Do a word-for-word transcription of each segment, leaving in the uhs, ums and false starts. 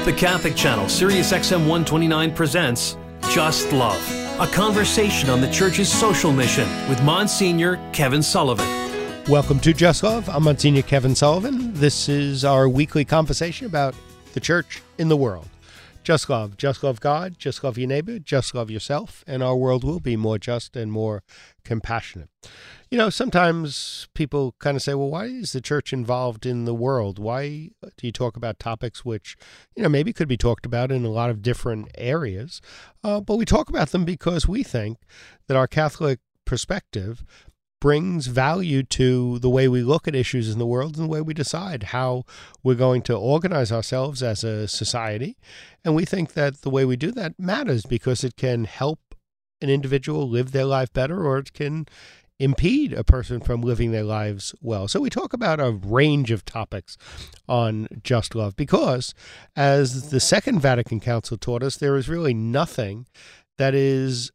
The Catholic Channel, Sirius X M one twenty-nine presents Just Love, a conversation on the Church's social mission with Monsignor Kevin Sullivan. Welcome to Just Love. I'm Monsignor Kevin Sullivan. This is our weekly conversation about the Church in the world. Just love. Just love God. Just love your neighbor. Just love yourself. And our world will be more just and more compassionate. You know, sometimes people kind of say, well, why is the church involved in the world? Why do you talk about topics which, you know, maybe could be talked about in a lot of different areas? Uh, but we talk about them because we think that our Catholic perspective brings value to the way we look at issues in the world and the way we decide how we're going to organize ourselves as a society. And we think that the way we do that matters because it can help an individual live their life better, or it can impede a person from living their lives well. So we talk about a range of topics on Just Love because, as the Second Vatican Council taught us, there is really nothing that is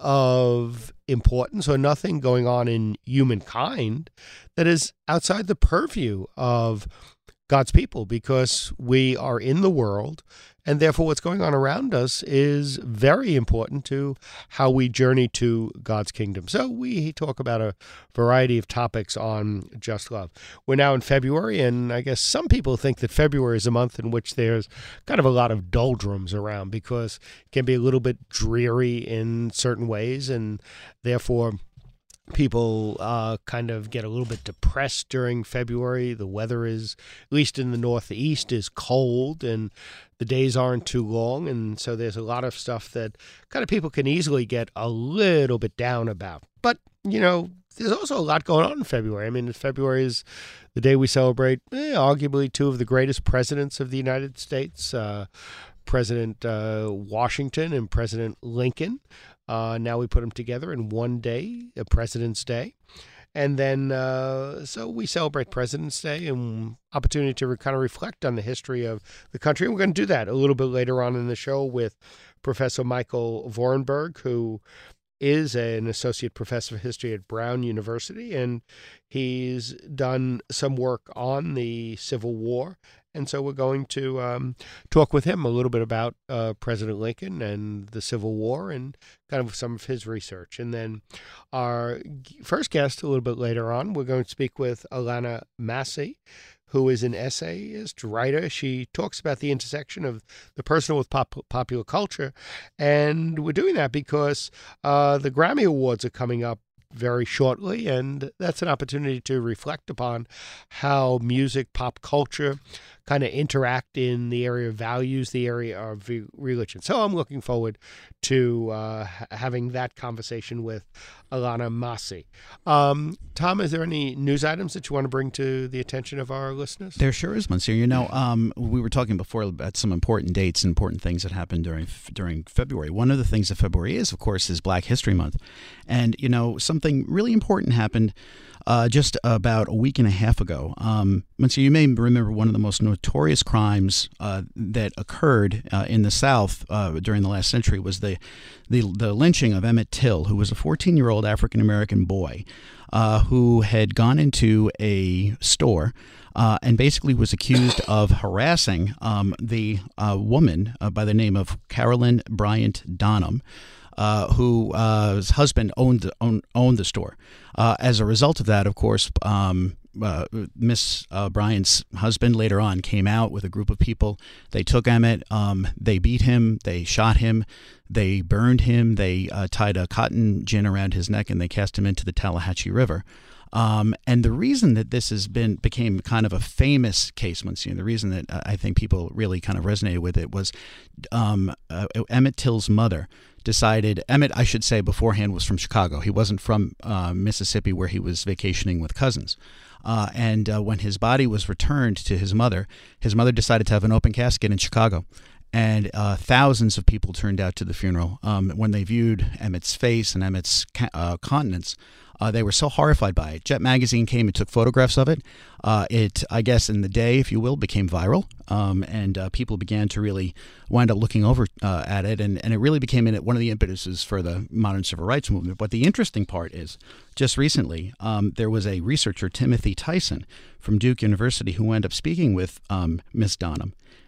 of importance or nothing going on in humankind that is outside the purview of God's people, because we are in the world, and therefore what's going on around us is very important to how we journey to God's kingdom. So we talk about a variety of topics on Just Love. We're now in February, and I guess some people think that February is a month in which there's kind of a lot of doldrums around because it can be a little bit dreary in certain ways, and therefore people uh, kind of get a little bit depressed during February. The weather is, at least in the Northeast, is cold and the days aren't too long. And so there's a lot of stuff that kind of people can easily get a little bit down about. But, you know, there's also a lot going on in February. I mean, February is the day we celebrate eh, arguably two of the greatest presidents of the United States, uh, President uh, Washington and President Lincoln. Uh, now we put them together in one day, a President's Day. And then, uh, so we celebrate President's Day and opportunity to re- kind of reflect on the history of the country. And we're going to do that a little bit later on in the show with Professor Michael Vorenberg, who is an associate professor of history at Brown University, and he's done some work on the Civil War. And so we're going to um, talk with him a little bit about uh, President Lincoln and the Civil War and kind of some of his research. And then our first guest a little bit later on, we're going to speak with Alana Massey, who is an essayist, writer. She talks about the intersection of the personal with pop- popular culture. And we're doing that because uh, the Grammy Awards are coming up very shortly, and that's an opportunity to reflect upon how music, pop culture kind of interact in the area of values, the area of religion. So I'm looking forward to uh, having that conversation with Alana Massey. Um, Tom, is there any news items that you want to bring to the attention of our listeners? There sure is, Monsignor. You know, um, we were talking before about some important dates and important things that happened during during February. One of the things that February is, of course, is Black History Month. And, you know, something really important happened Uh, just about a week and a half ago. Um, so you may remember one of the most notorious crimes uh, that occurred uh, in the South uh, during the last century was the, the the lynching of Emmett Till, who was a fourteen-year-old African-American boy uh, who had gone into a store uh, and basically was accused of harassing um, the uh, woman uh, by the name of Carolyn Bryant Donham, Uh, who uh, his husband owned owned, owned the store. Uh, as a result of that, of course, um, uh, Miss uh, Bryant's husband later on came out with a group of people. They took Emmett. Um, they beat him. They shot him. They burned him. They uh, tied a cotton gin around his neck and they cast him into the Tallahatchie River. Um, and the reason that this has been became kind of a famous case, Monsignor, the reason that uh, I think people really kind of resonated with it was um, uh, Emmett Till's mother decided, Emmett, I should say beforehand, was from Chicago. He wasn't from uh, Mississippi, where he was vacationing with cousins. Uh, and uh, when his body was returned to his mother, his mother decided to have an open casket in Chicago. And uh, thousands of people turned out to the funeral. Um, when they viewed Emmett's face and Emmett's ca- uh, countenance, uh, they were so horrified by it. Jet Magazine came and took photographs of it. Uh, it, I guess, in the day, if you will, became viral. Um, and uh, people began to really wind up looking over uh, at it. And, and it really became in it one of the impetuses for the modern civil rights movement. But the interesting part is, just recently, um, there was a researcher, Timothy Tyson, from Duke University, who wound up speaking with um, Miss Donham.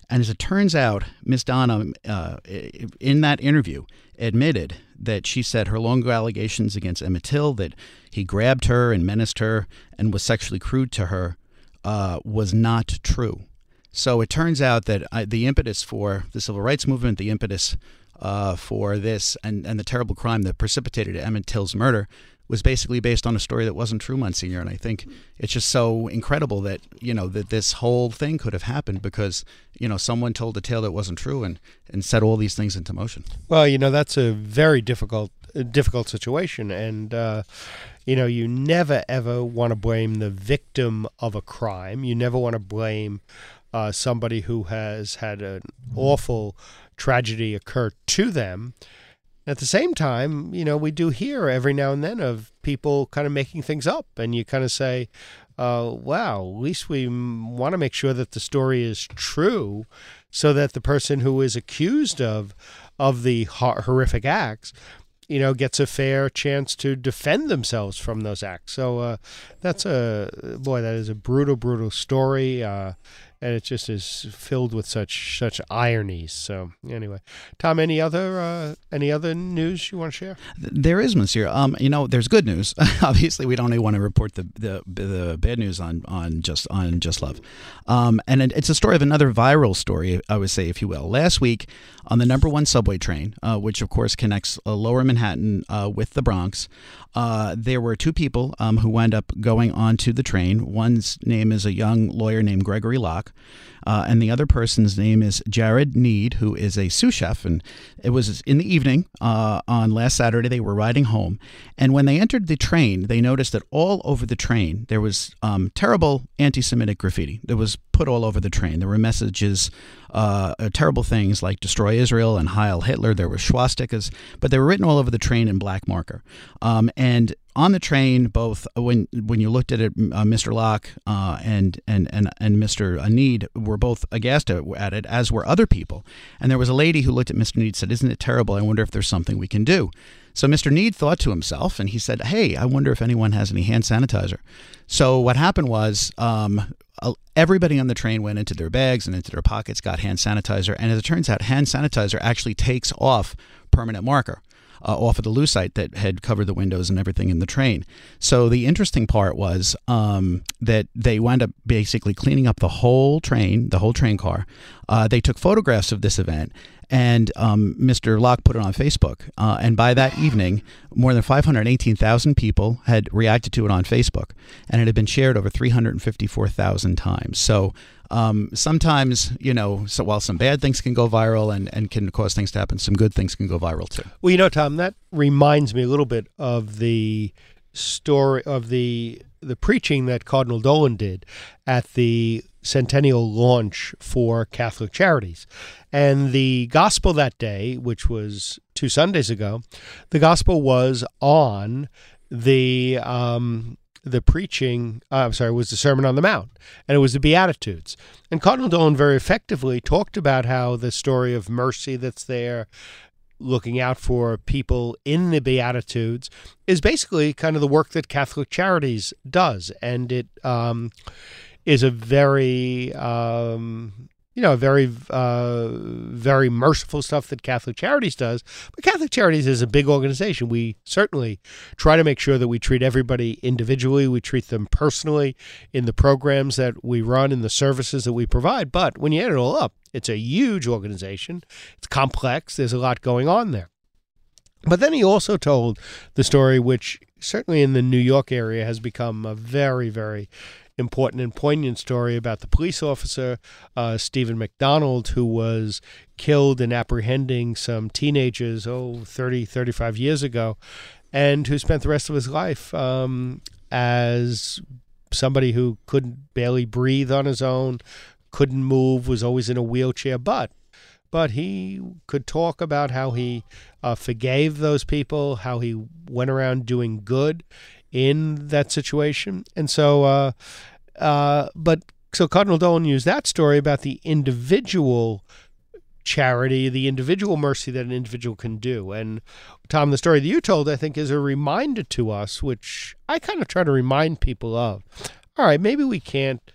And as it turns out, Miss Donna, uh, in that interview, admitted that she said her long allegations against Emmett Till, that he grabbed her and menaced her and was sexually crude to her, uh, was not true. So it turns out that I, the impetus for the civil rights movement, the impetus uh, for this, and, and the terrible crime that precipitated Emmett Till's murder was basically based on a story that wasn't true, Monsignor. And I think it's just so incredible that, you know, that this whole thing could have happened because, you know, someone told a tale that wasn't true and, and set all these things into motion. Well, you know, that's a very difficult, difficult situation. And, uh, you know, you never, ever want to blame the victim of a crime. You never want to blame uh, somebody who has had an awful tragedy occur to them. At the same time, you know, we do hear every now and then of people kind of making things up, and you kind of say, uh, wow, at least we want to make sure that the story is true so that the person who is accused of of the horrific acts, you know, gets a fair chance to defend themselves from those acts. So uh, that's a, boy, that is a brutal, brutal story. Uh, And it just is filled with such such ironies. So anyway, Tom, any other uh, any other news you want to share? There is, Monsieur. Um, you know, there's good news. Obviously, we don't only want to report the, the the bad news on on just on Just Love, um, and it, it's a story of another viral story, I would say, if you will. Last week, on the number one subway train, uh, which of course connects uh, Lower Manhattan uh, with the Bronx, uh, there were two people um, who wound up going onto the train. One's name is a young lawyer named Gregory Locke. Uh, and the other person's name is Jared Need, who is a sous chef. And it was in the evening uh, on last Saturday. They were riding home. And when they entered the train, they noticed that all over the train, there was um, terrible anti-Semitic graffiti that was put all over the train. There were messages, uh, terrible things like destroy Israel and Heil Hitler. There were swastikas, but they were written all over the train in black marker. Um, and on the train, both when when you looked at it, uh, Mister Locke uh, and and and and Mister Need were both aghast at it, as were other people. And there was a lady who looked at Mister Need and said, "Isn't it terrible? I wonder if there's something we can do." So Mister Need thought to himself, and he said, "Hey, I wonder if anyone has any hand sanitizer." So what happened was um, everybody on the train went into their bags and into their pockets, got hand sanitizer, and as it turns out, hand sanitizer actually takes off permanent marker. Uh, off of the lucite that had covered the windows and everything in the train. So the interesting part was um, that they wound up basically cleaning up the whole train, the whole train car. Uh, they took photographs of this event, and um, Mister Locke put it on Facebook. Uh, and by that evening, more than five hundred eighteen thousand people had reacted to it on Facebook, and it had been shared over three hundred fifty-four thousand times. So Um, sometimes, you know, so while some bad things can go viral and, and can cause things to happen, some good things can go viral too. Well, you know, Tom, that reminds me a little bit of the story of the the preaching that Cardinal Dolan did at the centennial launch for Catholic Charities. And the gospel that day, which was two Sundays ago, the gospel was on the um the preaching, uh, I'm sorry, was the Sermon on the Mount, and it was the Beatitudes. And Cardinal Dolan very effectively talked about how the story of mercy that's there, looking out for people in the Beatitudes, is basically kind of the work that Catholic Charities does. And it um, is a very, um, you know, very, uh, very merciful stuff that Catholic Charities does. But Catholic Charities is a big organization. We certainly try to make sure that we treat everybody individually. We treat them personally in the programs that we run, in the services that we provide. But when you add it all up, it's a huge organization. It's complex. There's a lot going on there. But then he also told the story, which certainly in the New York area has become a very, very important and poignant story about the police officer, uh, Stephen McDonald, who was killed in apprehending some teenagers, oh, thirty, thirty-five years ago, and who spent the rest of his life um, as somebody who couldn't barely breathe on his own, couldn't move, was always in a wheelchair, but But he could talk about how he uh, forgave those people, how he went around doing good in that situation. And so, uh, uh, but so Cardinal Dolan used that story about the individual charity, the individual mercy that an individual can do. And Tom, the story that you told, I think, is a reminder to us, which I kind of try to remind people of. All right, maybe we can't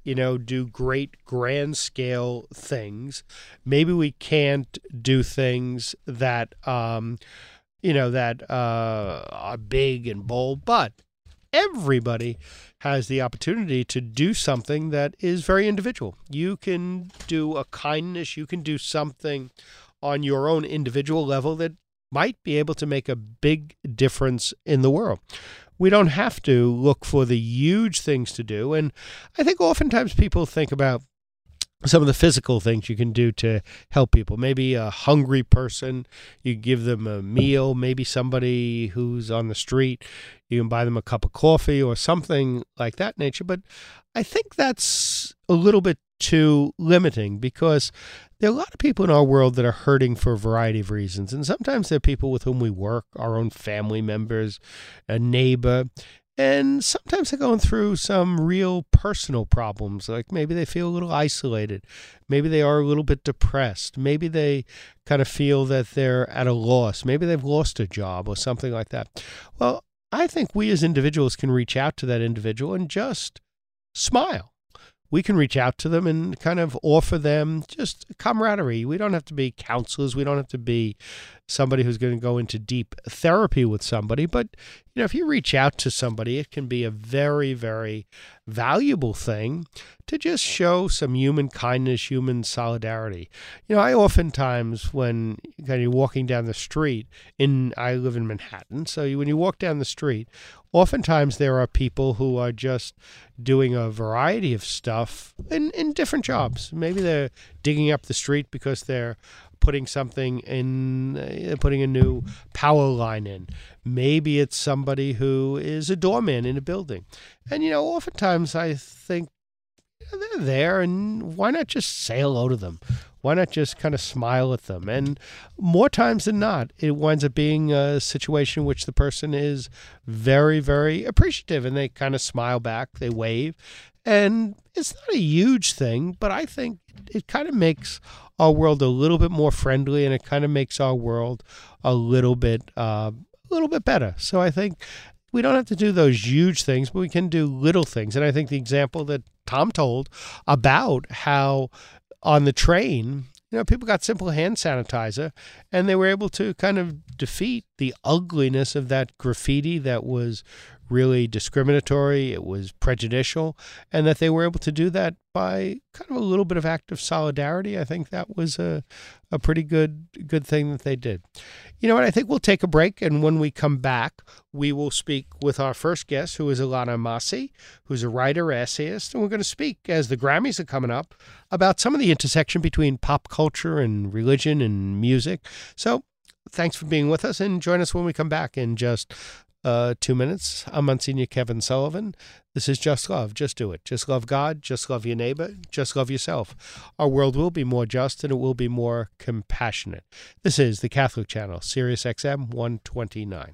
you know, do great grand scale things. Maybe we can't do things that, um, you know, that uh, are big and bold, but everybody has the opportunity to do something that is very individual. You can do a kindness, you can do something on your own individual level that might be able to make a big difference in the world. We don't have to look for the huge things to do. And I think oftentimes people think about some of the physical things you can do to help people. Maybe a hungry person, you give them a meal. Maybe somebody who's on the street, you can buy them a cup of coffee or something like that nature. But I think that's a little bit too limiting, because there are a lot of people in our world that are hurting for a variety of reasons. And sometimes they're people with whom we work, our own family members, a neighbor. And sometimes they're going through some real personal problems, like maybe they feel a little isolated. Maybe they are a little bit depressed. Maybe they kind of feel that they're at a loss. Maybe they've lost a job or something like that. Well, I think we as individuals can reach out to that individual and just smile. We can reach out to them and kind of offer them just camaraderie. We don't have to be counselors. We don't have to be somebody who's going to go into deep therapy with somebody. But, you know, if you reach out to somebody, it can be a very, very valuable thing to just show some human kindness, human solidarity. You know, I oftentimes, when kind of walking down the street, in I live in Manhattan, so when you walk down the street, oftentimes there are people who are just doing a variety of stuff in, in different jobs. Maybe they're digging up the street because they're putting something in, uh, putting a new power line in. Maybe it's somebody who is a doorman in a building. And, you know, oftentimes I think they're there, and why not just say hello to them? Why not just kind of smile at them? And more times than not, it winds up being a situation in which the person is very, very appreciative, and they kind of smile back, they wave. And it's not a huge thing, but I think it kind of makes our world a little bit more friendly, and it kind of makes our world a little bit, uh, a little bit better. So I think we don't have to do those huge things, but we can do little things. And I think the example that Tom told about how on the train, you know, people got simple hand sanitizer, and they were able to kind of defeat the ugliness of that graffiti that was really discriminatory, it was prejudicial, and that they were able to do that by kind of a little bit of act of solidarity. I think that was a, a pretty good good thing that they did. You know what? I think we'll take a break, and when we come back, we will speak with our first guest, who is Ilana Massey, who's a writer, essayist, and we're going to speak, as the Grammys are coming up, about some of the intersection between pop culture and religion and music. So thanks for being with us, and join us when we come back in just Uh, two minutes. I'm Monsignor Kevin Sullivan. This is Just Love. Just do it. Just love God. Just love your neighbor. Just love yourself. Our world will be more just, and it will be more compassionate. This is the Catholic Channel, Sirius X M one twenty-nine.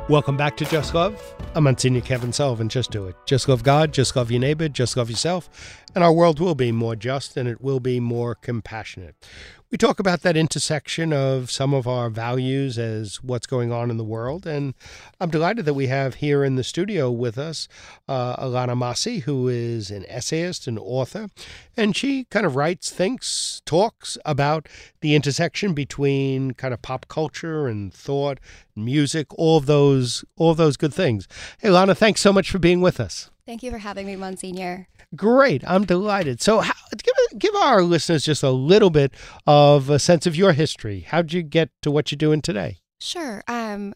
Welcome back to Just Love. I'm Monsignor Kevin Sullivan. Just do it. Just love God, just love your neighbor, just love yourself, and our world will be more just and it will be more compassionate. We talk about that intersection of some of our values as what's going on in the world, and I'm delighted that we have here in the studio with us uh, Ilana Massey, who is an essayist and author, and she kind of writes, thinks, talks about the intersection between kind of pop culture and thought, music, all of those, all of those good things. Hey, Ilana, thanks so much for being with us. Thank you for having me, Monsignor. Great. I'm delighted. So how, give, give our listeners just a little bit of a sense of your history. How'd you get to what you're doing today? Sure. Um,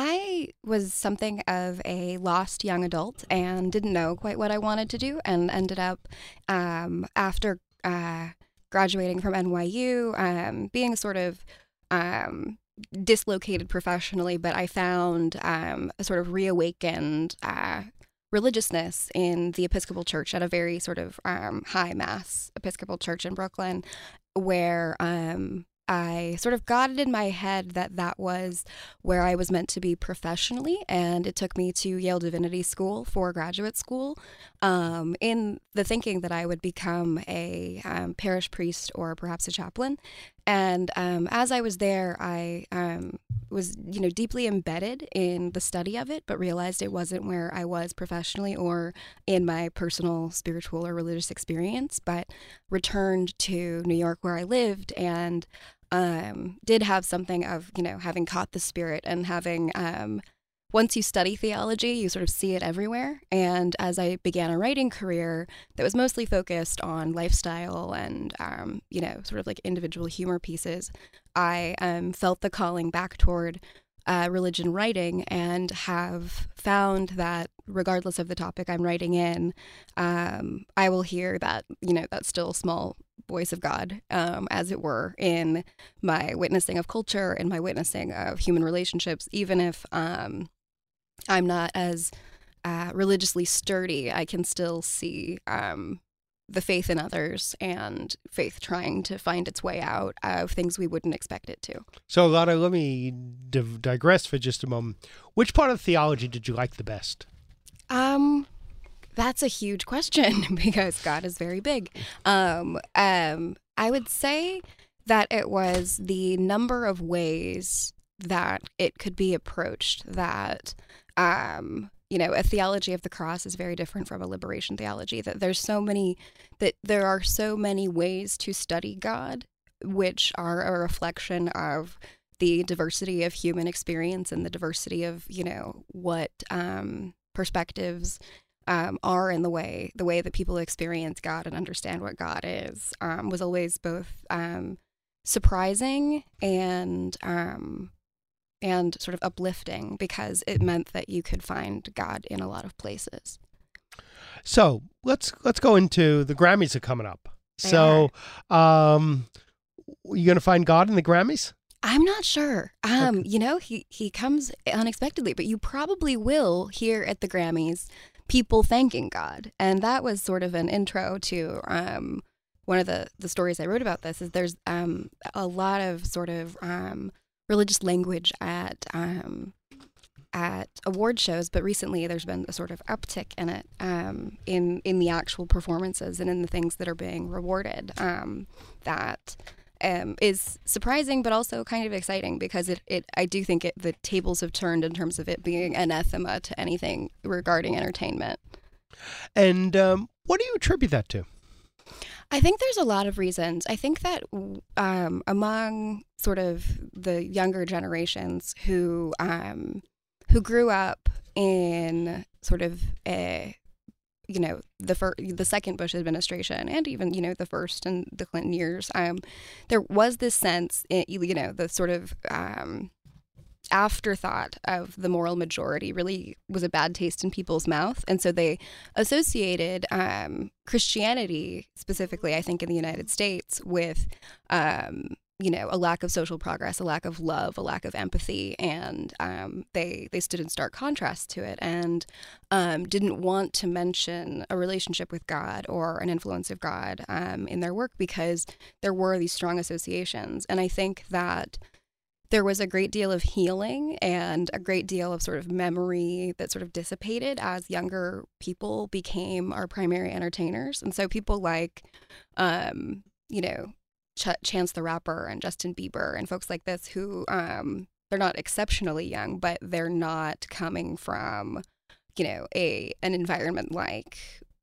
I was something of a lost young adult and didn't know quite what I wanted to do, and ended up, um, after uh, graduating from N Y U, um, being sort of um, dislocated professionally, but I found um, a sort of reawakened uh religiousness in the Episcopal Church at a very sort of um, high mass Episcopal Church in Brooklyn, where um, I sort of got it in my head that that was where I was meant to be professionally, and it took me to Yale Divinity School for graduate school um, in the thinking that I would become a um, parish priest or perhaps a chaplain. And um, as I was there, I um, was, you know, deeply embedded in the study of it, but realized it wasn't where I was professionally or in my personal spiritual or religious experience, but returned to New York where I lived and um, did have something of, you know, having caught the spirit and having, um, once you study theology, you sort of see it everywhere. And as I began a writing career that was mostly focused on lifestyle and, um, you know, sort of like individual humor pieces, I um, felt the calling back toward uh, religion writing, and have found that regardless of the topic I'm writing in, um, I will hear that, you know, that still small voice of God, um, as it were, in my witnessing of culture and my witnessing of human relationships, even if um, I'm not as uh, religiously sturdy. I can still see um, the faith in others and faith trying to find its way out of things we wouldn't expect it to. So, Ilana, let me div- digress for just a moment. Which part of theology did you like the best? Um, that's a huge question because God is very big. Um, um, I would say that it was the number of ways that it could be approached that um you know, a theology of the cross is very different from a liberation theology, that there's so many, that there are so many ways to study God, which are a reflection of the diversity of human experience and the diversity of, you know, what um, perspectives um, are in the way, the way that people experience God and understand what God is, um, was always both um, surprising and um and sort of uplifting, because it meant that you could find God in a lot of places. So let's let's go into the Grammys are coming up. They so, um, you going to find God in the Grammys? I'm not sure. Um, Okay. You know, he, he comes unexpectedly, but you probably will hear at the Grammys people thanking God. And that was sort of an intro to um, one of the, the stories I wrote about this, is there's um, a lot of sort of um, religious language at um, at award shows, but recently there's been a sort of uptick in it um, in in the actual performances and in the things that are being rewarded. Um, that um, is surprising, but also kind of exciting, because it, it I do think it, the tables have turned in terms of it being anathema to anything regarding entertainment. And um, what do you attribute that to? I think there's a lot of reasons. I think that um, among sort of the younger generations who um, who grew up in sort of a, you know, the fir- the second Bush administration, and even, you know, the first and the Clinton years, um, there was this sense, in, you know, the sort of um, afterthought of the moral majority really was a bad taste in people's mouth. And so they associated um, Christianity, specifically, I think in the United States, with, um, you know, a lack of social progress, a lack of love, a lack of empathy. And um, they, they stood in stark contrast to it, and um, didn't want to mention a relationship with God or an influence of God um, in their work, because there were these strong associations. And I think that there was a great deal of healing and a great deal of sort of memory that sort of dissipated as younger people became our primary entertainers. And so people like, um, you know, Ch- Chance the Rapper and Justin Bieber and folks like this who, um, they're not exceptionally young, but they're not coming from, you know, a an environment like,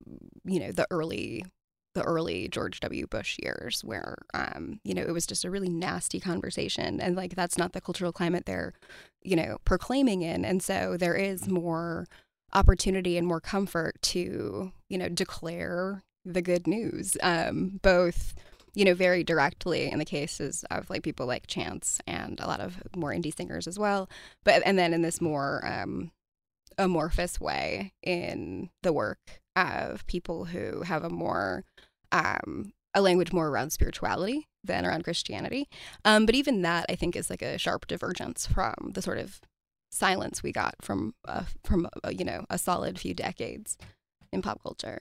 you know, the early the early George W. Bush years where, um, you know, it was just a really nasty conversation. And like, that's not the cultural climate they're, you know, proclaiming in. And so there is more opportunity and more comfort to, you know, declare the good news, um, both, you know, very directly in the cases of like people like Chance and a lot of more indie singers as well. But, and then in this more um, amorphous way in the work of people who have a more, um, a language more around spirituality than around Christianity. Um, but even that, I think, is like a sharp divergence from the sort of silence we got from, uh, from uh, you know, a solid few decades in pop culture.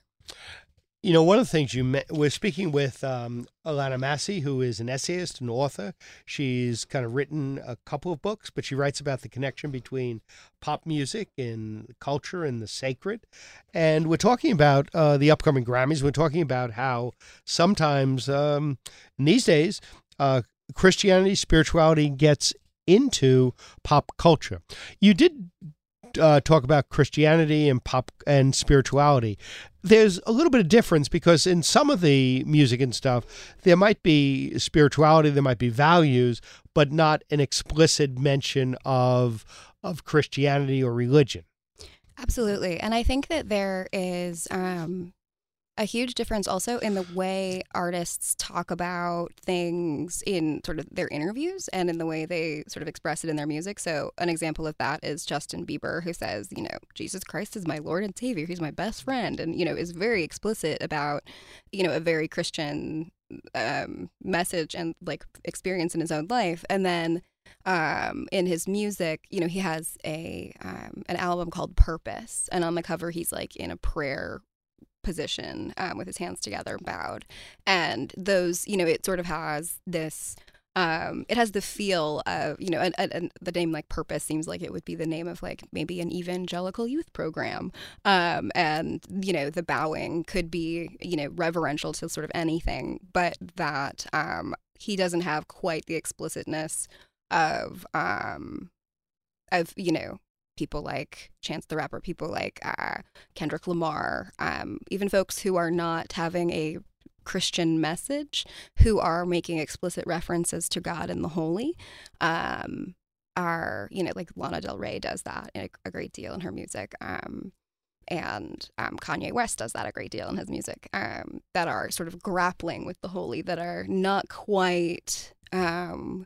You know, one of the things you met, we're speaking with um, Alana Massey, who is an essayist and author. She's kind of written a couple of books, but she writes about the connection between pop music and culture and the sacred. And we're talking about uh, the upcoming Grammys. We're talking about how sometimes um, in these days, uh, Christianity, spirituality gets into pop culture. You did Uh, talk about Christianity and pop and spirituality. There's a little bit of difference because in some of the music and stuff, there might be spirituality, there might be values, but not an explicit mention of of Christianity or religion. Absolutely. And I think that there is um, a huge difference also in the way artists talk about things in sort of their interviews and in the way they sort of express it in their music. So an example of that is Justin Bieber, who says, you know, Jesus Christ is my Lord and Savior. He's my best friend. And, you know, is very explicit about, you know, a very Christian um, message and like experience in his own life. And then um, in his music, you know, he has a um, an album called Purpose. And on the cover, he's like in a prayer position um, with his hands together, bowed. And those, you know, it sort of has this, um, it has the feel of, you know, and, and the name like Purpose seems like it would be the name of like maybe an evangelical youth program. Um, and, you know, the bowing could be, you know, reverential to sort of anything, but that um, he doesn't have quite the explicitness of, um, of, you know, people like Chance the Rapper, people like uh, Kendrick Lamar, um, even folks who are not having a Christian message, who are making explicit references to God and the holy, um, are, you know, like Lana Del Rey does that a, a great deal in her music. Um, and um, Kanye West does that a great deal in his music, um, that are sort of grappling with the holy, that are not quite um,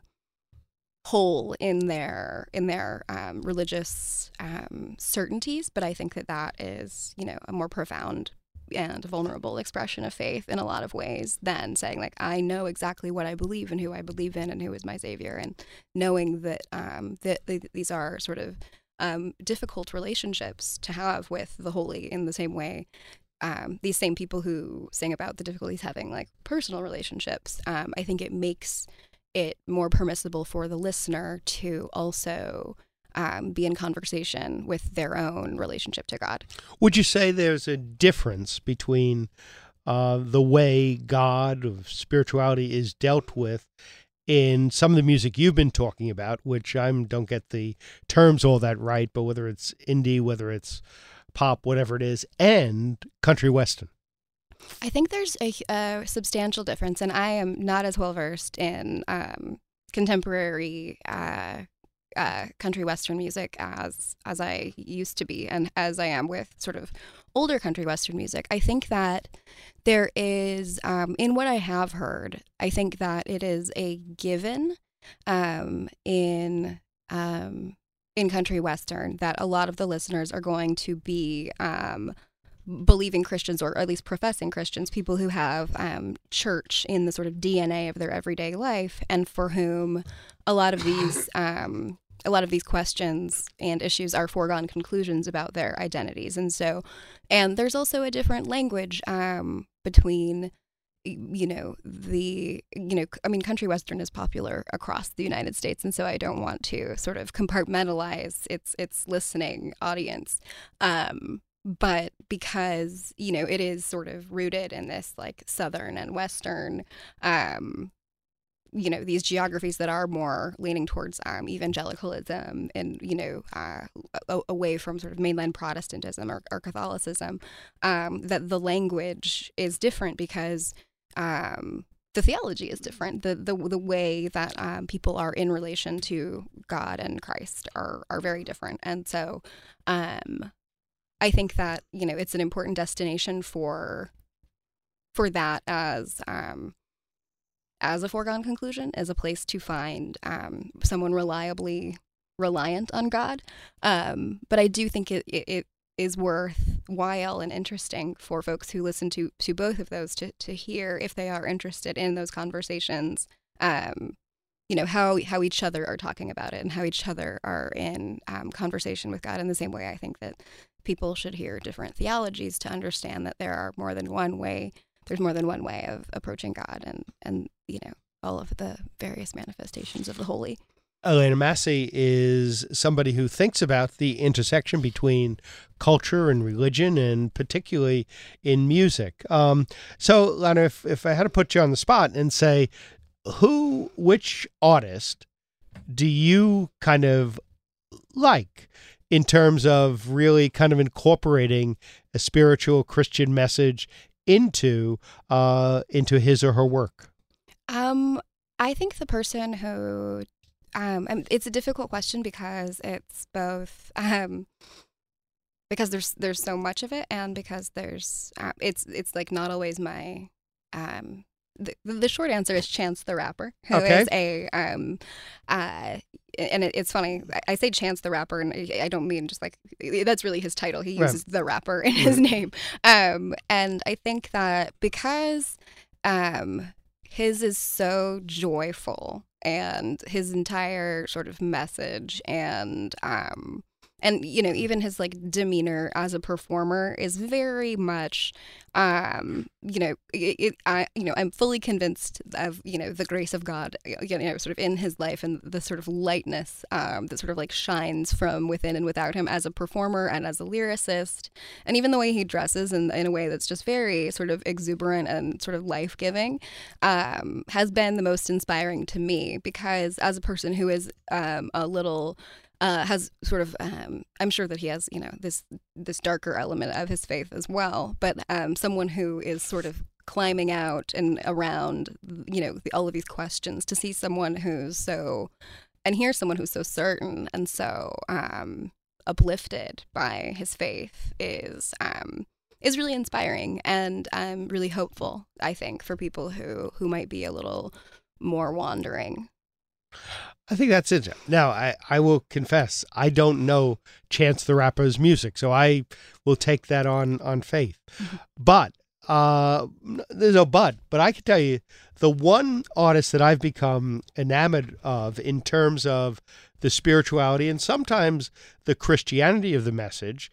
whole in their in their um, religious um, certainties, but I think that that is, you know, a more profound and vulnerable expression of faith in a lot of ways than saying like, I know exactly what I believe and who I believe in and who is my savior, and knowing that um, that these are sort of um, difficult relationships to have with the holy in the same way. Um, these same people who sing about the difficulties having like personal relationships, um, I think it makes it more permissible for the listener to also um, be in conversation with their own relationship to God. Would you say there's a difference between uh, the way God of spirituality is dealt with in some of the music you've been talking about, which I don't get the terms all that right, but whether it's indie, whether it's pop, whatever it is, and country western? I think there's a, a substantial difference, and I am not as well versed in um, contemporary uh, uh, country western music as as I used to be, and as I am with sort of older country western music. I think that there is, um, in what I have heard, I think that it is a given um, in um, in country western that a lot of the listeners are going to be Um, believing Christians, or at least professing Christians, people who have um, church in the sort of D N A of their everyday life, and for whom a lot of these um, a lot of these questions and issues are foregone conclusions about their identities. And so, and there's also a different language um, between you know, the, you know, I mean, country western is popular across the United States. And so I don't want to sort of compartmentalize its, its listening audience. Um, but because, you know, it is sort of rooted in this like Southern and Western, um, you know, these geographies that are more leaning towards um, evangelicalism and, you know, uh, a- away from sort of mainline Protestantism or, or Catholicism, um, that the language is different because um, the theology is different. The the, the way that um, people are in relation to God and Christ are, are very different. And so um, I think that, you know, it's an important destination for, for that as... Um, as a foregone conclusion, as a place to find um, someone reliably reliant on God. Um, but I do think it, it, it is worthwhile and interesting for folks who listen to, to both of those to, to hear, if they are interested in those conversations, um, you know, how how each other are talking about it and how each other are in um, conversation with God. In the same way, I think that people should hear different theologies to understand that there are more than one way There's more than one way of approaching God and, and, you know, all of the various manifestations of the holy. Elena Massey is somebody who thinks about the intersection between culture and religion, and particularly in music. Um, so, Lana, if, if I had to put you on the spot and say, who, which artist do you kind of like in terms of really kind of incorporating a spiritual Christian message into uh, into his or her work? Um, I think the person who, um, and it's a difficult question because it's both, um, because there's there's so much of it, and because there's, uh, it's it's like not always my, um, the, the short answer is Chance the Rapper, who Okay. is a, um, uh, and it, it's funny, I say Chance the Rapper, and I don't mean just like, that's really his title. He uses Right. the rapper in his name. Um, and I think that because um, his is so joyful, and his entire sort of message and, um, and, you know, even his like demeanor as a performer is very much, um, you know, it, it, I, you know, I'm fully convinced of, you know, the grace of God, you know, sort of in his life, and the sort of lightness um, that sort of like shines from within and without him as a performer and as a lyricist. And even the way he dresses in, in a way that's just very sort of exuberant and sort of life-giving um, has been the most inspiring to me, because as a person who is um, a little... Uh, has sort of, um, I'm sure that he has, you know, this this darker element of his faith as well, but um, someone who is sort of climbing out and around, you know, the, all of these questions, to see someone who's so, and hear someone who's so certain and so um, uplifted by his faith is um, is really inspiring, and um, really hopeful, I think, for people who, who might be a little more wandering. I think that's it. Now, I, I will confess, I don't know Chance the Rapper's music, so I will take that on, on faith. Mm-hmm. But, uh, there's no but, but I can tell you, the one artist that I've become enamored of in terms of the spirituality and sometimes the Christianity of the message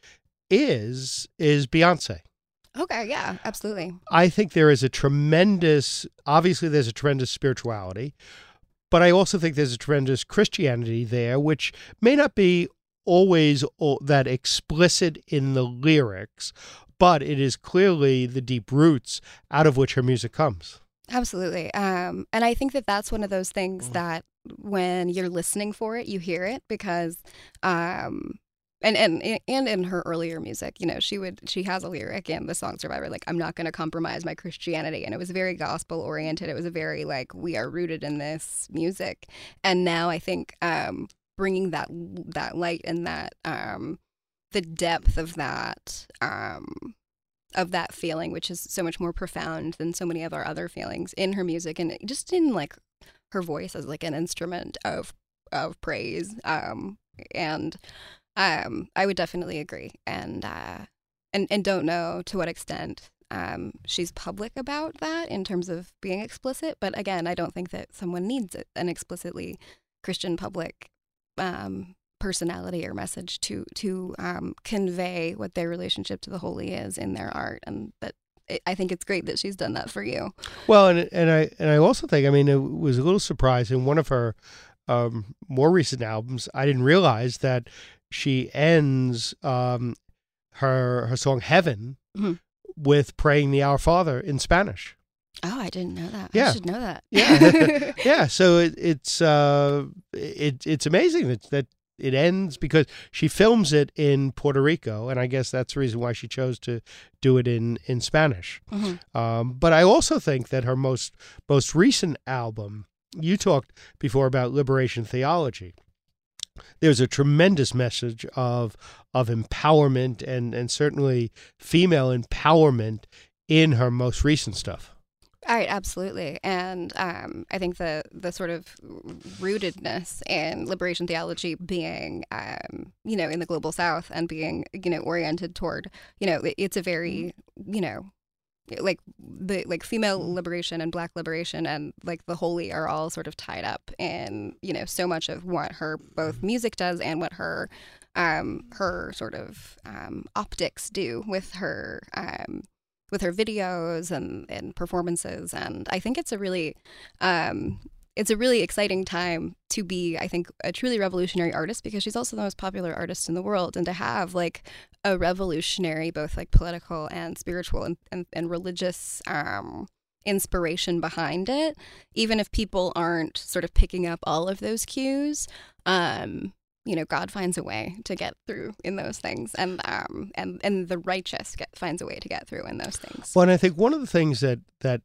is, is Beyonce. Okay, yeah, absolutely. I think there is a tremendous, obviously there's a tremendous spirituality, but I also think there's a tremendous Christianity there, which may not be always all that explicit in the lyrics, but it is clearly the deep roots out of which her music comes. Absolutely. Um, and I think that that's one of those things that when you're listening for it, you hear it, because um, And, and and in her earlier music, you know, she would she has a lyric in the song Survivor, like, I'm not going to compromise my Christianity. And it was very gospel oriented. It was a very like, we are rooted in this music. And now I think um, bringing that that light and that um, the depth of that um, of that feeling, which is so much more profound than so many of our other feelings, in her music, and just in like her voice as like an instrument of of praise um, and. Um, I would definitely agree, and uh, and and don't know to what extent um, she's public about that in terms of being explicit. But again, I don't think that someone needs an explicitly Christian public um, personality or message to to um, convey what their relationship to the holy is in their art, and that I think it's great that she's done that for you. Well, and and I and I also think, I mean, it was a little surprising. One of her um, more recent albums, I didn't realize that she ends um, her her song "Heaven" Mm-hmm. with praying the Our Father in Spanish. Oh, I didn't know that. Yeah. I should know that. Yeah, yeah. So it, it's uh, it it's amazing that that it ends, because she films it in Puerto Rico, and I guess that's the reason why she chose to do it in in Spanish. Mm-hmm. Um, but I also think that her most most recent album, you talked before about liberation theology. There's a tremendous message of of empowerment and and certainly female empowerment in her most recent stuff. All right, absolutely. And um, I think the the sort of rootedness in liberation theology being, um, you know, in the global South and being, you know, oriented toward, you know, it's a very, you know, like the like female liberation and Black liberation and like the holy are all sort of tied up in, you know, so much of what her both music does and what her um, her sort of um, optics do with her. Um, with her videos and, and performances. And I think it's a really, um, it's a really exciting time to be, I think, a truly revolutionary artist, because she's also the most popular artist in the world. And to have like a revolutionary, both like political and spiritual and, and, and religious um, inspiration behind it, even if people aren't sort of picking up all of those cues, um, you know, God finds a way to get through in those things, and um, and and the righteous get, finds a way to get through in those things. Well, and I think one of the things that that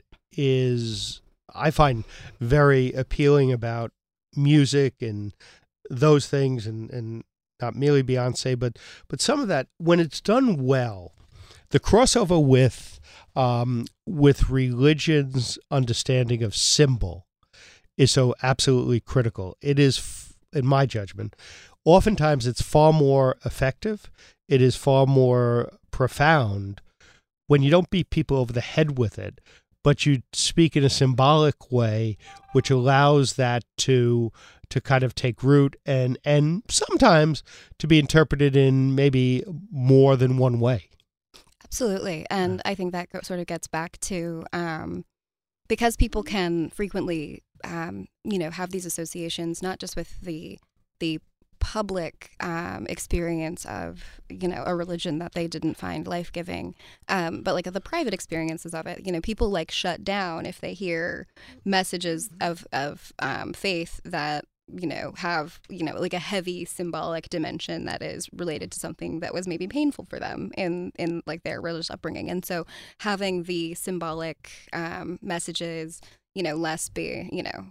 is I find very appealing about music and those things, and, and not merely Beyonce, but but some of that, when it's done well, the crossover with um, with religion's understanding of symbol is so absolutely critical. It is, in my judgment, oftentimes it's far more effective. It is far more profound when you don't beat people over the head with it, but you speak in a symbolic way, which allows that to to kind of take root and and sometimes to be interpreted in maybe more than one way. Absolutely. And I think that sort of gets back to um, because people can frequently Um, you know, have these associations, not just with the the public um, experience of, you know, a religion that they didn't find life-giving, um, but like the private experiences of it. You know, people like shut down if they hear messages of, of um, faith that, you know, have, you know, like a heavy symbolic dimension that is related to something that was maybe painful for them in, in like their religious upbringing. And so having the symbolic um, messages, you know, less be, you know,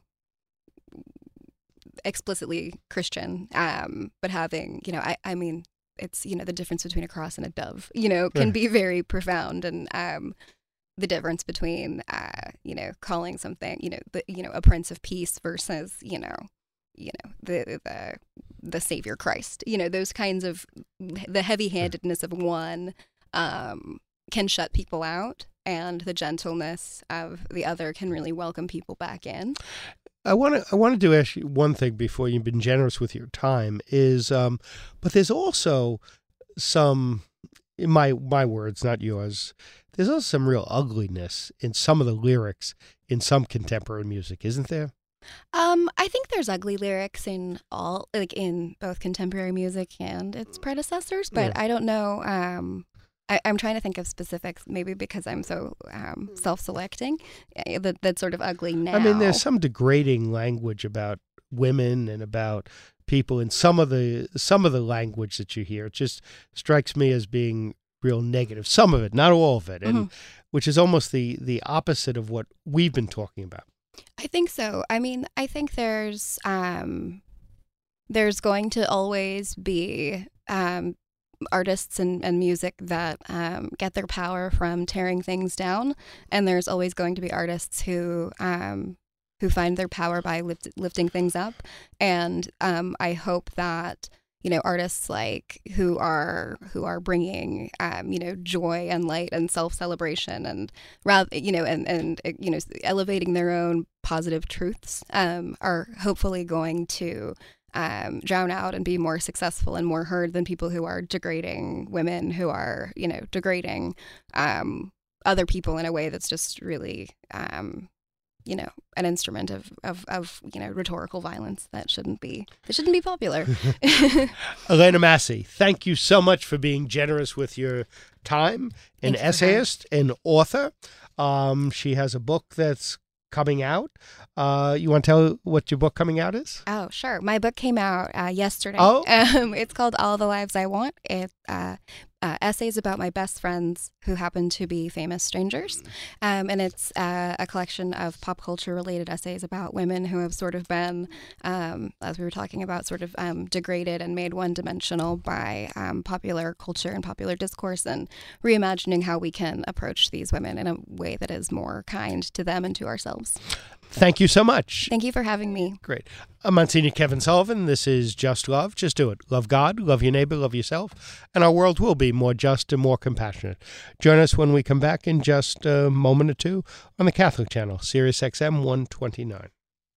explicitly Christian, um, but having, you know, I, I mean, it's, you know, the difference between a cross and a dove, you know, can be very profound. And um, the difference between, uh, you know, calling something, you know, the, you know, a Prince of Peace versus, you know, you know, the, the, the Savior Christ, you know, those kinds of, the heavy-handedness of one um, can shut people out, and the gentleness of the other can really welcome people back in. I want to I wanted to ask you one thing before. You've been generous with your time, is um, but there's also some, in my my words, not yours, there's also some real ugliness in some of the lyrics in some contemporary music, isn't there? Um, I think there's ugly lyrics in all, like in both contemporary music and its predecessors, but Yeah. I don't know. Um, I, I'm trying to think of specifics, maybe because I'm so um, self-selecting, uh, that that's sort of ugly now. I mean, there's some degrading language about women and about people in some of the some of the language that you hear. It just strikes me as being real negative. Some of it, not all of it, and Mhm. which is almost the the opposite of what we've been talking about. I think so. I mean, I think there's um, there's going to always be um, artists and, and music that um, get their power from tearing things down, and there's always going to be artists who um, who find their power by lift, lifting things up. And um, I hope that, you know, artists like who are who are bringing um, you know, joy and light and self-celebration and rather, you know, and and you know, elevating their own positive truths um, are hopefully going to um, drown out and be more successful and more heard than people who are degrading women, who are, you know, degrading um, other people in a way that's just really, um, you know, an instrument of, of, of, you know, rhetorical violence that shouldn't be, that shouldn't be popular. Elena Massey, thank you so much for being generous with your time. An essayist, an author. Um, she has a book that's coming out. Uh, you want to tell what your book coming out is? Oh, sure. My book came out uh, yesterday. Oh. Um, it's called All the Lives I Want. It's uh, uh, essays about my best friends who happen to be famous strangers. Um, and it's uh, a collection of pop culture related essays about women who have sort of been, um, as we were talking about, sort of um, degraded and made one dimensional by um, popular culture and popular discourse, and reimagining how we can approach these women in a way that is more kind to them and to ourselves. Thank you so much. Thank you for having me. Great. I'm Monsignor Kevin Sullivan. This is Just Love. Just do it. Love God, love your neighbor, love yourself, and our world will be more just and more compassionate. Join us when we come back in just a moment or two on the Catholic Channel, Sirius X M one twenty-nine.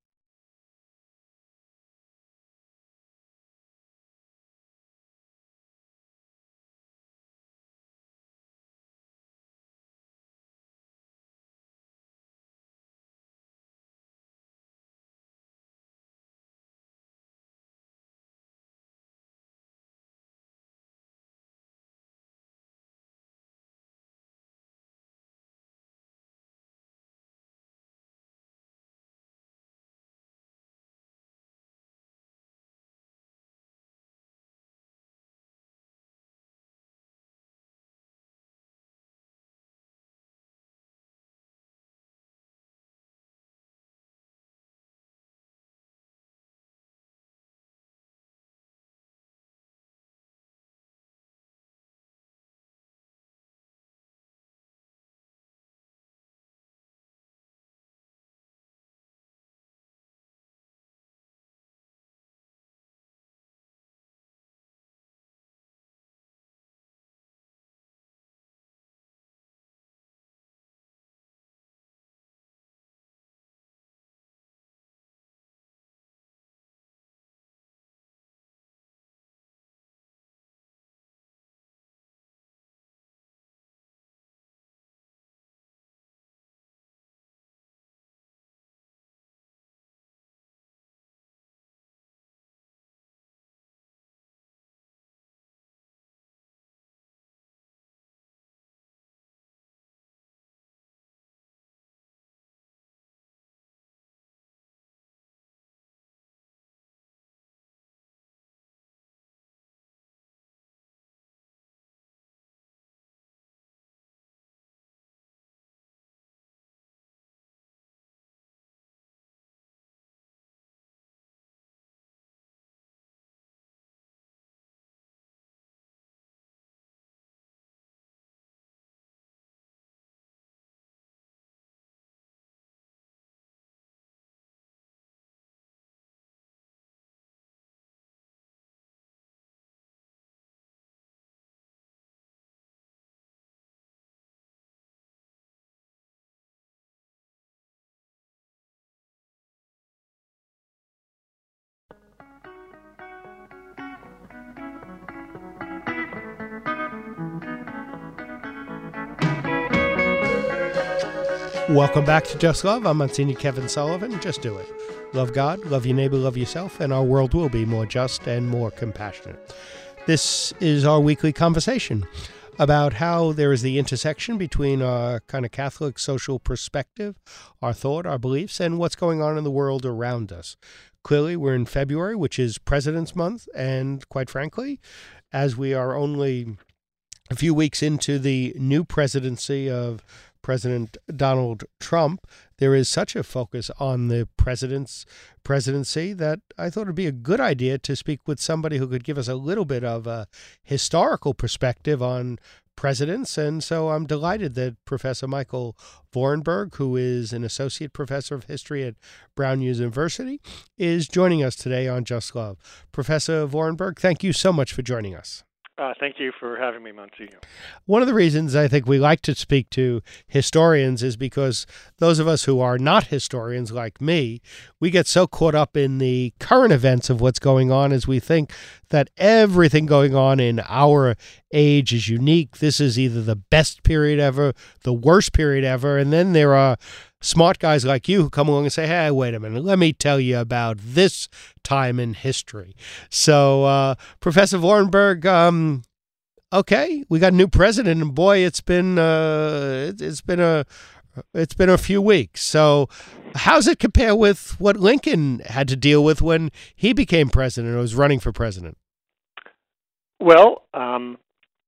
Welcome back to Just Love. I'm Monsignor Kevin Sullivan. Just do it. Love God, love your neighbor, love yourself, and our world will be more just and more compassionate. This is our weekly conversation about how there is the intersection between our kind of Catholic social perspective, our thought, our beliefs, and what's going on in the world around us. Clearly, we're in February, which is President's Month, and quite frankly, as we are only a few weeks into the new presidency of President Donald Trump, there is such a focus on the president's presidency that I thought it'd be a good idea to speak with somebody who could give us a little bit of a historical perspective on presidents. And so I'm delighted that Professor Michael Vorenberg, who is an associate professor of history at Brown University, is joining us today on Just Love. Professor Vorenberg, thank you so much for joining us. Uh, thank you for having me, Monsignor. One of the reasons I think we like to speak to historians is because those of us who are not historians like me, we get so caught up in the current events of what's going on as we think that everything going on in our age is unique. This is either the best period ever, the worst period ever, and then there are smart guys like you who come along and say, hey, wait a minute, let me tell you about this time in history. So, uh, Professor Vorenberg, um, okay, we got a new president, and boy, it's been uh, it's been a it's been a few weeks. So, how's it compare with what Lincoln had to deal with when he became president or was running for president? Well, um,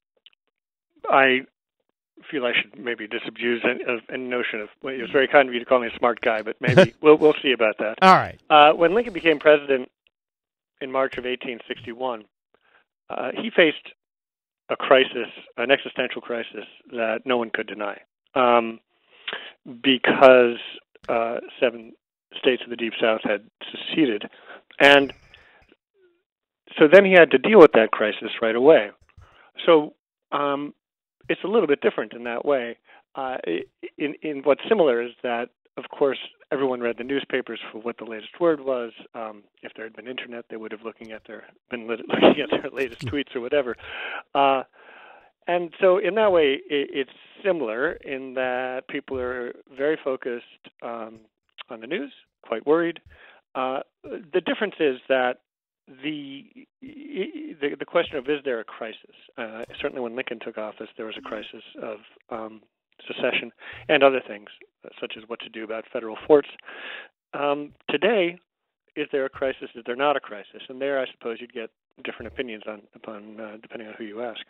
I feel I should maybe disabuse any, of any notion of. Well, it was very kind of you to call me a smart guy, but maybe we'll we'll see about that. All right. Uh, when Lincoln became president in March of eighteen sixty-one, uh, he faced a crisis, an existential crisis that no one could deny, um, because uh, seven states of the Deep South had seceded, and so then he had to deal with that crisis right away. So. Um, It's a little bit different in that way. Uh, in, in what's similar is that, of course, everyone read the newspapers for what the latest word was. Um, if there had been internet, they would have looking at their been looking at their latest tweets or whatever. Uh, and so, in that way, it, it's similar in that people are very focused um, on the news, quite worried. Uh, the difference is that. The, the the question of is there a crisis? Uh, certainly, when Lincoln took office, there was a crisis of um, secession and other things, such as what to do about federal forts. Um, today, is there a crisis? Is there not a crisis? And there, I suppose, you'd get different opinions on upon uh, depending on who you ask.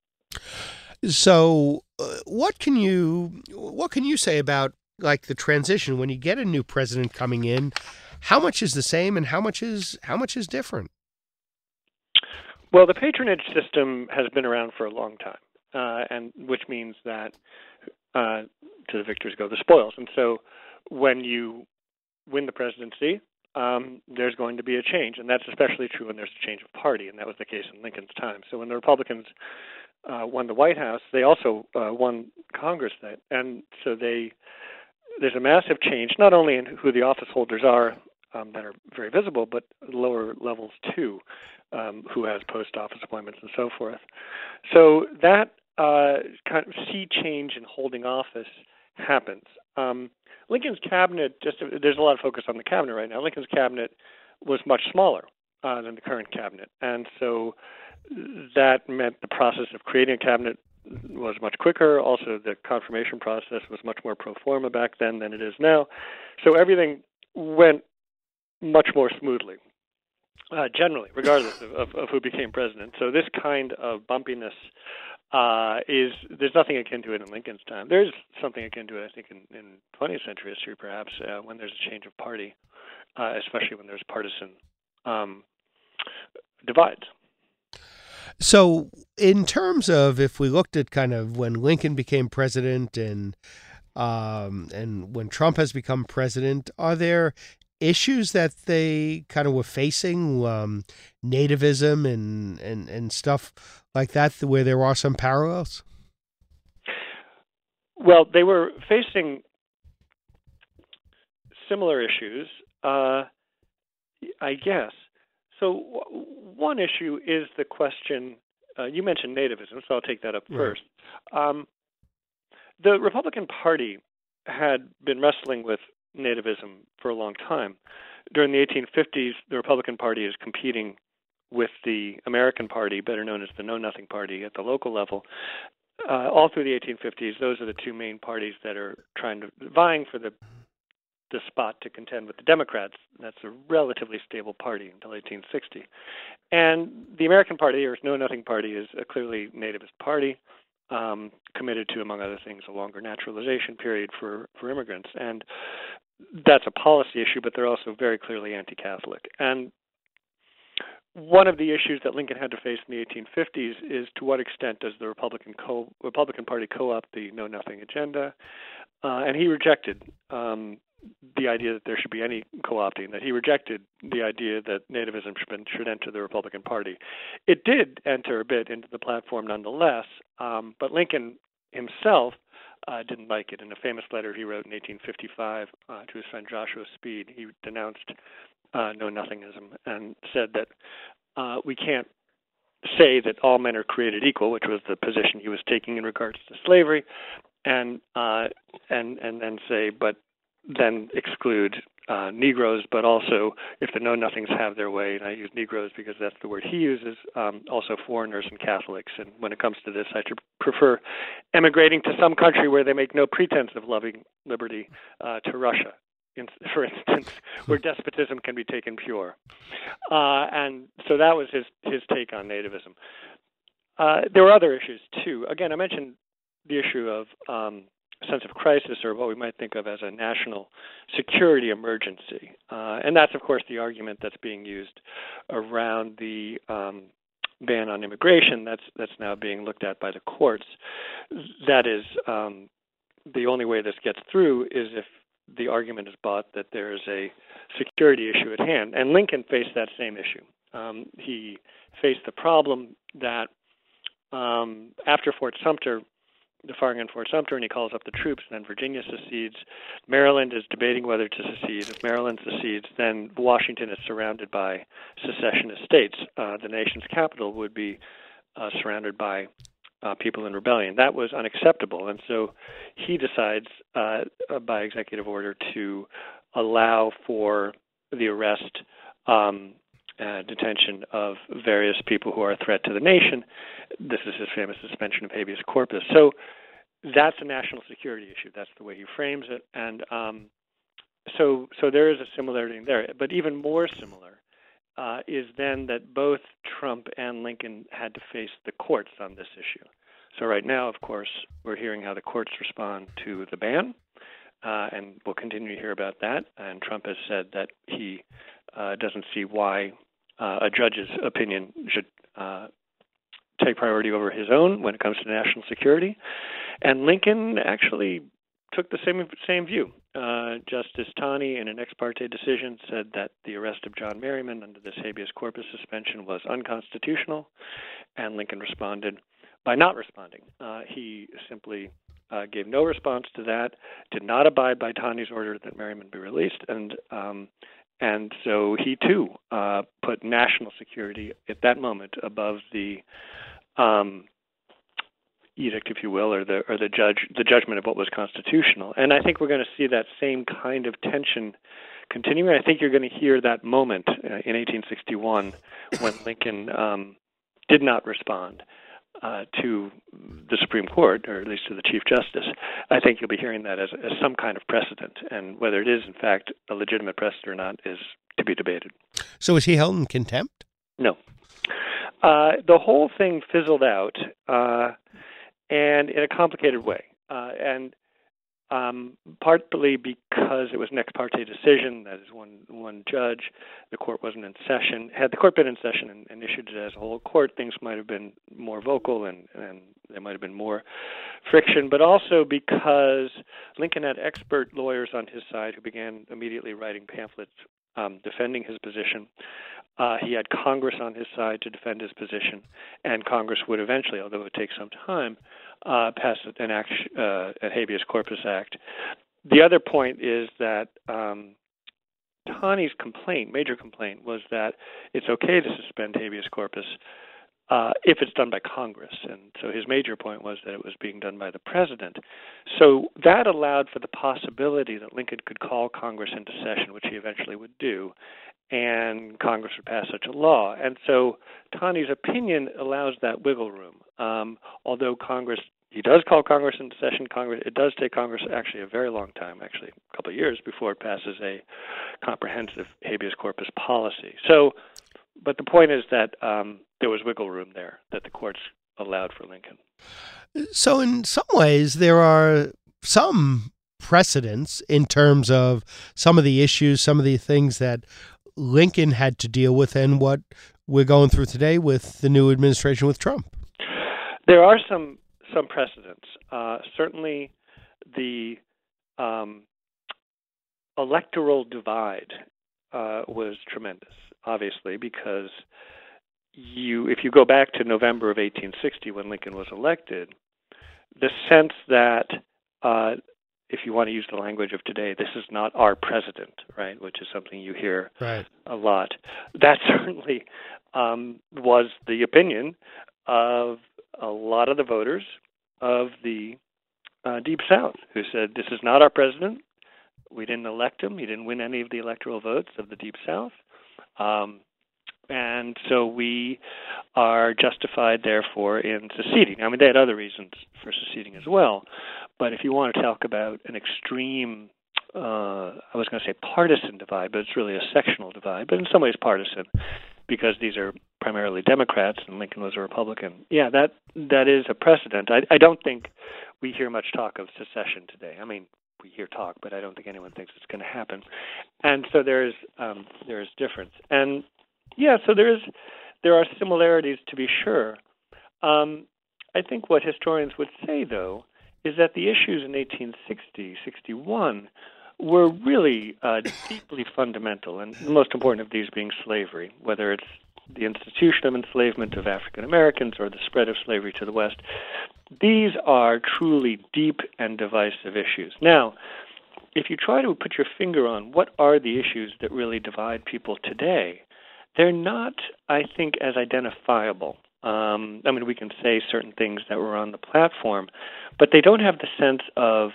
So, uh, what can you what can you say about like the transition when you get a new president coming in? How much is the same, and how much is how much is different? Well, the patronage system has been around for a long time, uh, and which means that uh, to the victors go the spoils. And so, when you win the presidency, um, there's going to be a change, and that's especially true when there's a change of party, and that was the case in Lincoln's time. So, when the Republicans uh, won the White House, they also uh, won Congress, that, and so they. There's a massive change, not only in who the office holders are um, that are very visible, but lower levels too, um, who has post office appointments and so forth. So that uh, kind of sea change in holding office happens. Um, Lincoln's cabinet, just there's a lot of focus on the cabinet right now. Lincoln's cabinet was much smaller uh, than the current cabinet, and so that meant the process of creating a cabinet was much quicker. Also, the confirmation process was much more pro forma back then than it is now. So everything went much more smoothly, uh, generally, regardless of, of, of who became president. So this kind of bumpiness uh, is, there's nothing akin to it in Lincoln's time. There's something akin to it, I think, in, in twentieth century history, perhaps, uh, when there's a change of party, uh, especially when there's partisan um, divides. So in terms of if we looked at kind of when Lincoln became president and um, and when Trump has become president, are there issues that they kind of were facing, um, nativism and, and, and stuff like that, where there are some parallels? Well, they were facing similar issues, uh, I guess. So w- one issue is the question, uh, you mentioned nativism, so I'll take that up Right. first. Um, the Republican Party had been wrestling with nativism for a long time. During the eighteen fifties, the Republican Party is competing with the American Party, better known as the Know Nothing Party, at the local level. Uh, all through the eighteen fifties, those are the two main parties that are trying to, vying for the the spot to contend with the Democrats. That's a relatively stable party until eighteen sixty. And the American Party, or Know Nothing Party, is a clearly nativist party, um, committed to, among other things, a longer naturalization period for, for immigrants. And that's a policy issue, but they're also very clearly anti-Catholic. And one of the issues that Lincoln had to face in the eighteen fifties is to what extent does the Republican co- Republican Party co-opt the Know Nothing agenda? Uh, and he rejected um, the idea that there should be any co-opting, that he rejected the idea that nativism should, should enter the Republican Party. It did enter a bit into the platform nonetheless, um, but Lincoln himself uh, didn't like it. In a famous letter he wrote in eighteen fifty-five uh, to his friend Joshua Speed, he denounced uh, know-nothingism and said that uh, we can't say that all men are created equal, which was the position he was taking in regards to slavery, and uh, and and then say, but then exclude uh, Negroes, but also if the know-nothings have their way, and I use Negroes because that's the word he uses, um, also foreigners and Catholics. And when it comes to this, I prefer emigrating to some country where they make no pretense of loving liberty uh, to Russia, in, for instance, where despotism can be taken pure. Uh, and so that was his, his take on nativism. Uh, there were other issues, too. Again, I mentioned the issue of um, sense of crisis, or what we might think of as a national security emergency. Uh, and that's, of course, the argument that's being used around the um, ban on immigration that's that's now being looked at by the courts. That is, um, the only way this gets through is if the argument is bought that there is a security issue at hand. And Lincoln faced that same issue. Um, he faced the problem that um, after Fort Sumter, the firing on Fort Sumter, and he calls up the troops, and then Virginia secedes. Maryland is debating whether to secede. If Maryland secedes, then Washington is surrounded by secessionist states. Uh, the nation's capital would be uh, surrounded by uh, people in rebellion. That was unacceptable, and so he decides uh, by executive order to allow for the arrest, um, uh, detention of various people who are a threat to the nation. This is his famous suspension of habeas corpus. So that's a national security issue. That's the way he frames it. And um, so so there is a similarity there. But even more similar uh, is then that both Trump and Lincoln had to face the courts on this issue. So right now, of course, we're hearing how the courts respond to the ban, uh, and we'll continue to hear about that. And Trump has said that he uh, doesn't see why uh, a judge's opinion should uh, take priority over his own when it comes to national security. And Lincoln actually took the same same view. Uh, Justice Taney, in an ex parte decision, said that the arrest of John Merryman under this habeas corpus suspension was unconstitutional, and Lincoln responded by not responding. Uh, he simply uh, gave no response to that, did not abide by Taney's order that Merryman be released, and um, and so he too uh, put national security at that moment above the um, edict, if you will, or the or the judge the judgment of what was constitutional. And I think we're going to see that same kind of tension continuing. I think you're going to hear that moment uh, in eighteen sixty-one when Lincoln um, did not respond uh, to the Supreme Court, or at least to the Chief Justice. I think you'll be hearing that as, as some kind of precedent, and whether it is in fact a legitimate precedent or not is to be debated. So is he held in contempt? No. Uh, the whole thing fizzled out, uh, and in a complicated way, uh, and um, partly because it was an ex parte decision, that is one one judge, the court wasn't in session. Had the court been in session and, and issued it as a whole court, things might have been more vocal and, and there might have been more friction, but also because Lincoln had expert lawyers on his side who began immediately writing pamphlets um, defending his position. Uh, he had Congress on his side to defend his position, and Congress would eventually, although it would take some time, uh, pass an act, uh, a habeas corpus act. The other point is that um, Taney's complaint, major complaint, was that it's okay to suspend habeas corpus uh, if it's done by Congress. And so his major point was that it was being done by the president. So that allowed for the possibility that Lincoln could call Congress into session, which he eventually would do, and Congress would pass such a law. And so Taney's opinion allows that wiggle room. Um, although Congress, he does call Congress into session, Congress, it does take Congress actually a very long time, actually a couple of years, before it passes a comprehensive habeas corpus policy. So, but the point is that um, there was wiggle room there that the courts allowed for Lincoln. So in some ways, there are some precedents in terms of some of the issues, some of the things that Lincoln had to deal with, and what we're going through today with the new administration with Trump. There are some some precedents. Uh, certainly, the um, electoral divide uh, was tremendous, obviously, because you, if you go back to November of eighteen sixty when Lincoln was elected, the sense that, uh, if you want to use the language of today, this is not our president, right, which is something you hear right. a lot. That certainly um, was the opinion of a lot of the voters of the uh, Deep South, who said, this is not our president. We didn't elect him. He didn't win any of the electoral votes of the Deep South. Um, and so we are justified, therefore, in seceding. I mean, they had other reasons for seceding as well. But if you want to talk about an extreme, uh, I was going to say partisan divide, but it's really a sectional divide, but in some ways partisan, because these are primarily Democrats and Lincoln was a Republican. Yeah, that that is a precedent. I, I don't think we hear much talk of secession today. I mean, we hear talk, but I don't think anyone thinks it's going to happen. And so there's um, there is difference. And yeah, so there is there are similarities to be sure. Um, I think what historians would say, though, is that the issues in eighteen sixty, sixty-one were really uh, deeply fundamental, and the most important of these being slavery, whether it's the institution of enslavement of African Americans or the spread of slavery to the West. These are truly deep and divisive issues. Now, if you try to put your finger on what are the issues that really divide people today, they're not, I think, as identifiable. Um, I mean, we can say certain things that were on the platform, but they don't have the sense of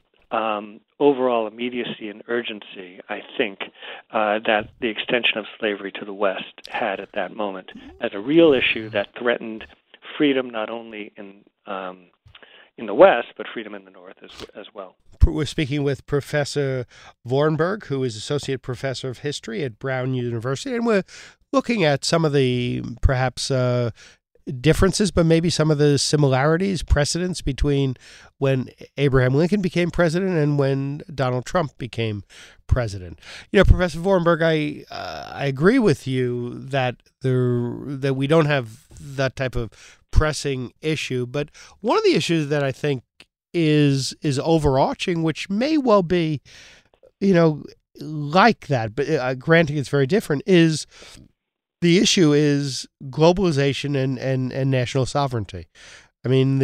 um, overall immediacy and urgency, I think, uh, that the extension of slavery to the West had at that moment as a real issue that threatened freedom not only in um, in the West, but freedom in the North as, as well. We're speaking with Professor Vornberg, who is Associate Professor of History at Brown University, and we're looking at some of the perhaps uh, differences, but maybe some of the similarities, precedents between when Abraham Lincoln became president and when Donald Trump became president. You know, Professor Vornberg, I uh, I agree with you that there that we don't have that type of pressing issue, but one of the issues that I think is is overarching, which may well be, you know, like that, but uh, granting it's very different, is the issue is globalization and, and, and national sovereignty. I mean,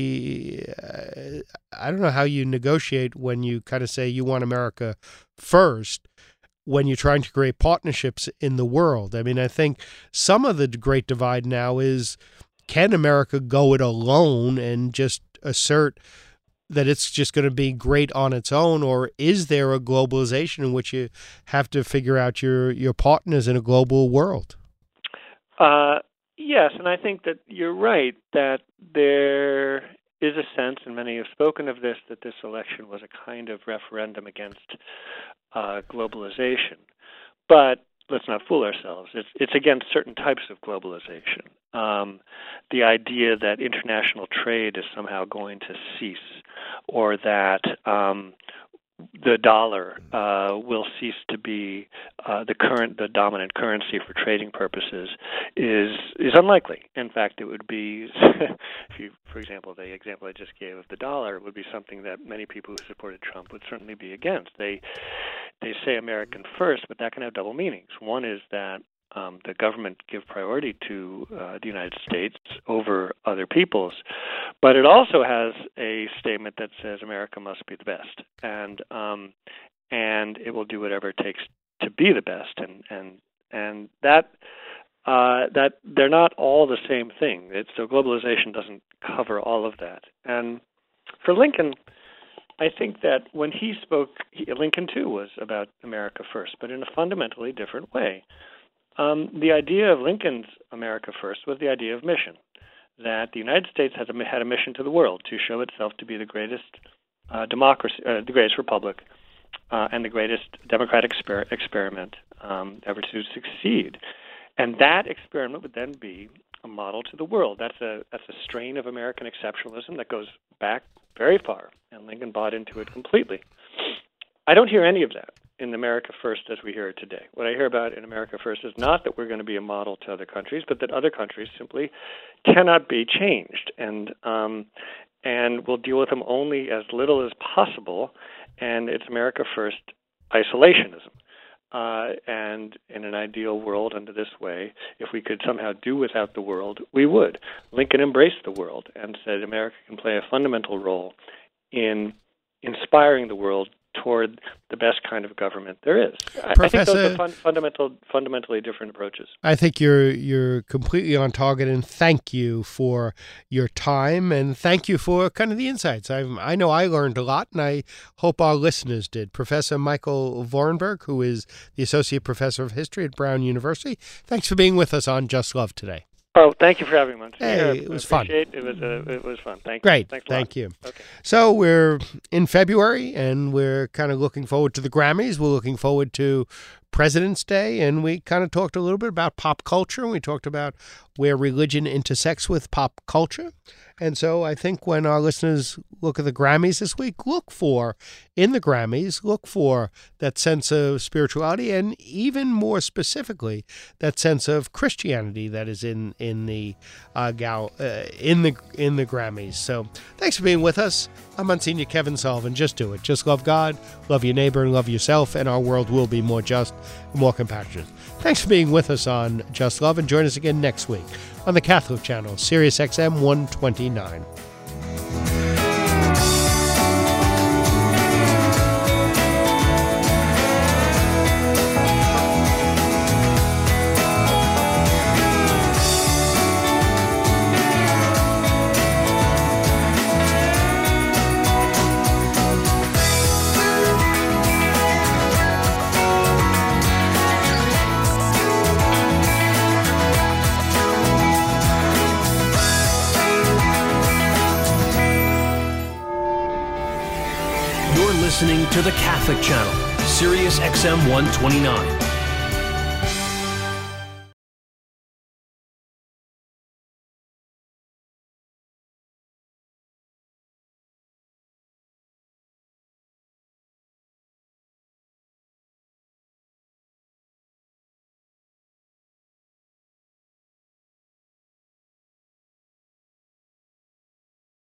the uh, I don't know how you negotiate when you kind of say you want America first when you're trying to create partnerships in the world. I mean, I think some of the great divide now is, can America go it alone and just assert that it's just going to be great on its own, or is there a globalization in which you have to figure out your, your partners in a global world? Uh, yes, and I think that you're right, that there is a sense, and many have spoken of this, that this election was a kind of referendum against uh, globalization. But let's not fool ourselves. It's, it's against certain types of globalization. Um, the idea that international trade is somehow going to cease, or that um, the dollar uh, will cease to be uh, the current, the dominant currency for trading purposes, is is unlikely. In fact, it would be, if you, for example, the example I just gave of the dollar would be something that many people who supported Trump would certainly be against. They they say American first, but that can have double meanings. One is that um, the government give priority to uh, the United States over other peoples, but it also has a statement that says America must be the best, and um, and it will do whatever it takes to be the best, and and and that uh, that they're not all the same thing. It's, so globalization doesn't cover all of that. And for Lincoln, I think that when he spoke, he, Lincoln too was about America first, but in a fundamentally different way. Um, the idea of Lincoln's America first was the idea of mission, that the United States has a, had a mission to the world to show itself to be the greatest uh, democracy, uh, the greatest republic, uh, and the greatest democratic exper- experiment um, ever to succeed. And that experiment would then be a model to the world. That's a that's a strain of American exceptionalism that goes back very far, and Lincoln bought into it completely. I don't hear any of that in America First as we hear it today. What I hear about in America First is not that we're going to be a model to other countries, but that other countries simply cannot be changed, and um, and we'll deal with them only as little as possible. And it's America First isolationism. Uh, and in an ideal world under this way, if we could somehow do without the world, we would. Lincoln embraced the world and said America can play a fundamental role in inspiring the world toward the best kind of government there is. Professor, I think those are fun, fundamental, fundamentally different approaches. I think you're you're completely on target, and thank you for your time, and thank you for kind of the insights. I I know I learned a lot, and I hope our listeners did. Professor Michael Vorenberg, who is the Associate Professor of History at Brown University, thanks for being with us on Just Love today. Oh, thank you for having me. Hey, it was fun. It was uh, it was fun. Thank Great. you. Thanks a Thank lot. you. Okay. So we're in February, and we're kind of looking forward to the Grammys. We're looking forward to President's Day, and we kind of talked a little bit about pop culture, and we talked about where religion intersects with pop culture. And so I think when our listeners look at the Grammys this week, look for, in the Grammys, look for that sense of spirituality, and even more specifically, that sense of Christianity that is in in the uh, gal uh, in the in the Grammys. So thanks for being with us. I'm Monsignor Kevin Sullivan. Just do it. Just love God, love your neighbor, and love yourself, and our world will be more just and more compassionate. Thanks for being with us on Just Love, and join us again next week on the Catholic Channel, Sirius X M one twenty-nine. Listening to the Catholic Channel, Sirius X M one twenty-nine.